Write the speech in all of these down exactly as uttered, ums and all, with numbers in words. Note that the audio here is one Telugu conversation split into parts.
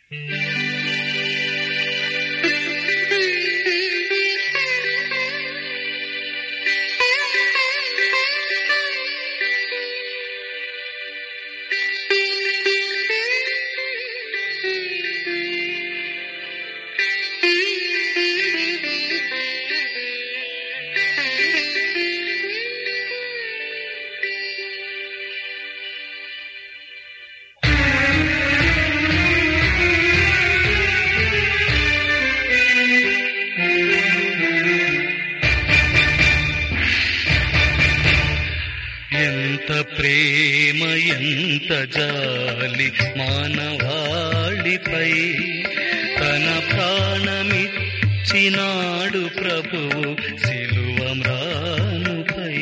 ఎంత ప్రేమ ఎంత జాలి మానవాళిపై తన ప్రాణమిచ్చినాడు ప్రభువు సిలువ మ్రానుపై.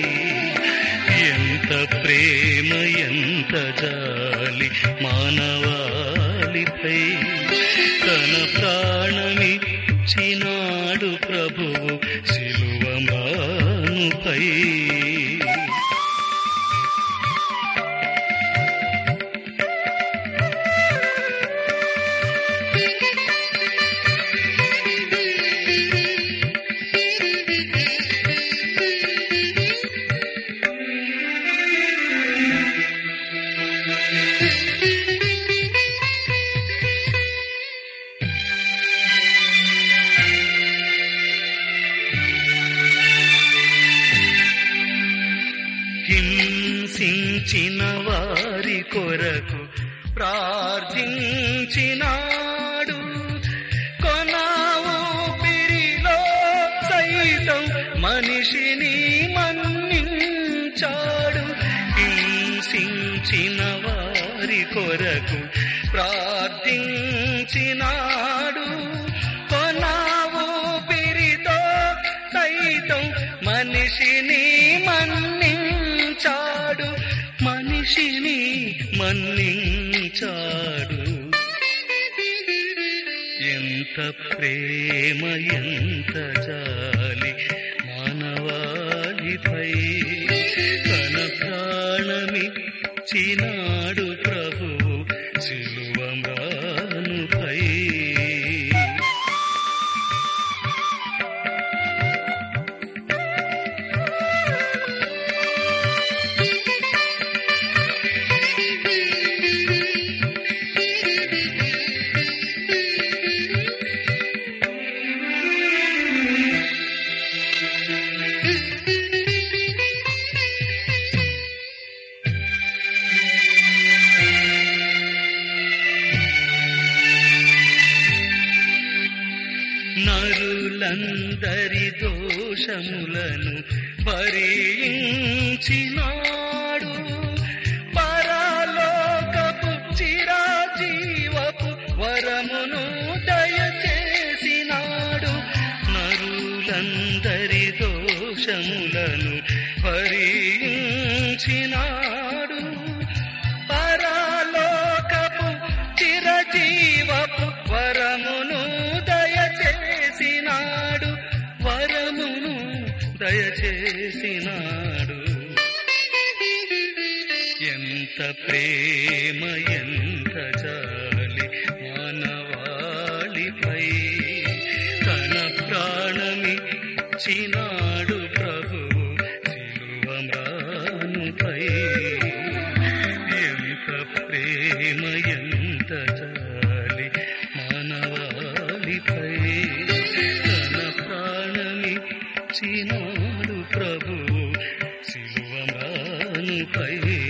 ఎంత ప్రేమ ఎంత జాలి మానవాళిపై తన ప్రాణమిచ్చినాడు ప్రభువు సిలువ మ్రానుపై. హింసించిన వారి కొరకు ప్రార్థించినాడు, కొన ఊపిరిలో సైతం మనిషిని మన్నించాడు. హింసించిన వారి కొరకు ప్రార్థించినాడు, కొన ఊపిరితో సైతం మనిషిని మన్నించాడు, మనిషిని మన్నించాడు. ఎంత ప్రేమ ఎంత జాలి మానవాళిపై తన ప్రాణమిచ్చినాడు ప్రభువు సిలువ మ్రానుపై. నరులందరి దోషములను భరించినాడు, పరలోకపు చిరజీవపు వరమును దయచేసినాడు. నరులందరి దోషములను భరించినాడు, పరలోకపు చిరజీవపు వరమును దయచేసినాడు, వరమును దయచేసినాడు. ఎంత ప్రేమ ఎంత జాలి మానవాళిపై తన ప్రాణమిచ్చినాడు ప్రభువు సిలువ మ్రానుపై. ఎంత ప్రేమ ఎంత జాలి మానవాళిపై తన ప్రాణమిచ్చినాడు ప్రభువు సిలువ మ్రానుపై.